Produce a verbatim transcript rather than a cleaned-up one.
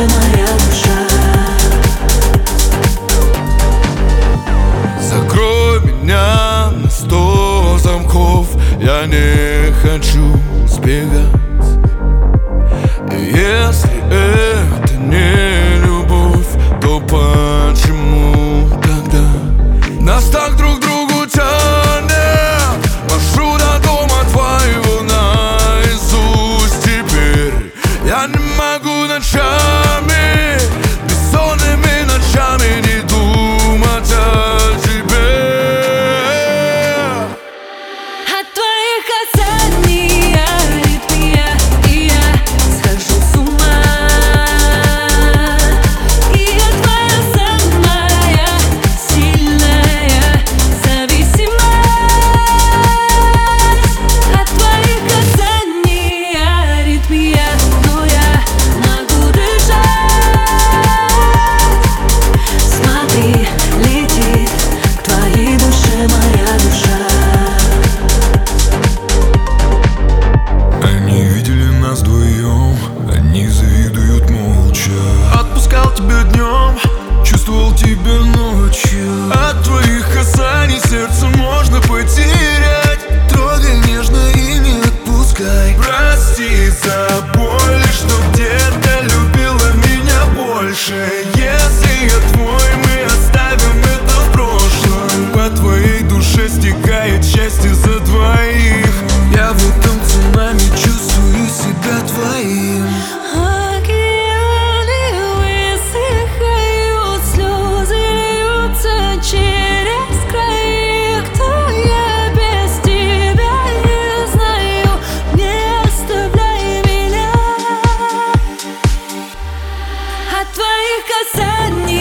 моя душа. Закрой меня на сто замков, я не хочу сбегать. И если это не любовь, то почему тогда нас так друг к другу тянет? Маршрут до дома твоего наизусть теперь. Я не могу ночами, бессонными ночами не думать о тебе. От твоих касаний аритмия, и я схожу с ума. И я твоя самая сильная зависимость. От твоих касаний аритмия, но я могу дышать. Смотри, летит к твоей душе моя душа. Они видели нас вдвоем, они завидуют молча. Отпускал тебя днем, чувствовал тебя ночью. От твоих касаний сердце можно потерять. Трогай нежно и не отпускай. Прости за боль, что где-то любила меня больше. Если я твой, мы оставим это в прошлом. По твоей душе стекает счастье за двоих. Я в этом цунами чувствую себя твоим. Океаны высыхают, слезы льются через край. Кто я без тебя, не знаю, не оставляй меня. От твоих касаний